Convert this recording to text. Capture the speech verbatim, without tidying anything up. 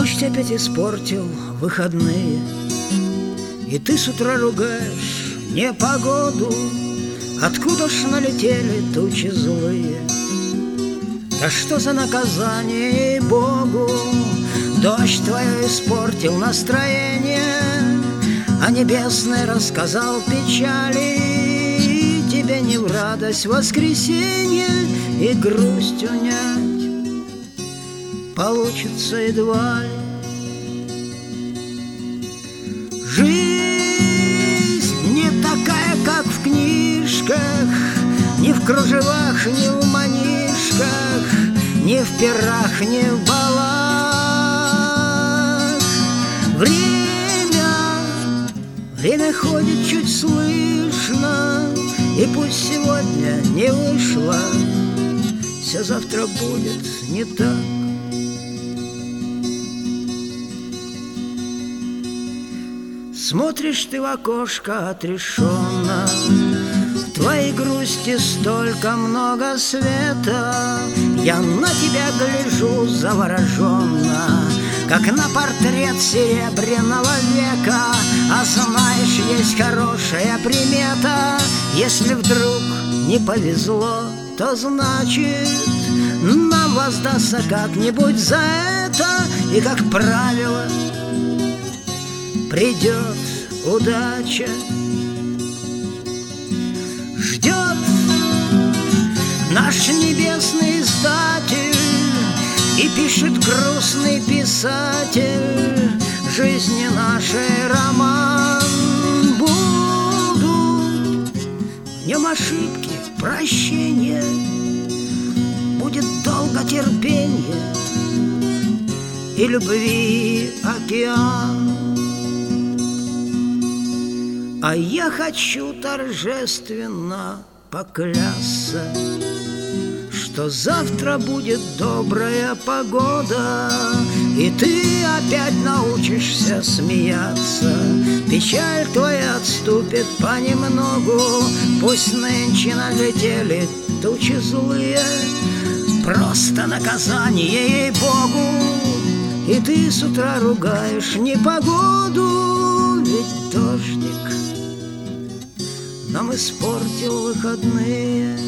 Дождь опять испортил выходные, и ты с утра ругаешь непогоду. Откуда ж налетели тучи злые? Да что за наказание, ей-богу! Дождь твое испортил настроение, а небесный рассказал печали. Тебе не в радость воскресенье и грусть унять получится едва ли. Жизнь не такая, как в книжках, ни в кружевах, ни в манишках, ни в перах, ни в балах. Время, время ходит чуть слышно, и пусть сегодня не вышло, все завтра будет не так. Смотришь ты в окошко отрешенно, в твоей грусти столько много света. Я на тебя гляжу завороженно, как на портрет серебряного века. А знаешь, есть хорошая примета: если вдруг не повезло, то значит нам воздастся как-нибудь за это. И, как правило, придет удача, ждет наш небесный издатель, и пишет грустный писатель жизни нашей роман. Будут в нем ошибки, прощения, будет долго терпение и любви океан. А я хочу торжественно поклясться, что завтра будет добрая погода, и ты опять научишься смеяться. Печаль твоя отступит понемногу, пусть нынче налетели тучи злые, просто наказание, ей-богу. И ты с утра ругаешь непогоду, ведь дождик нам испортил выходные.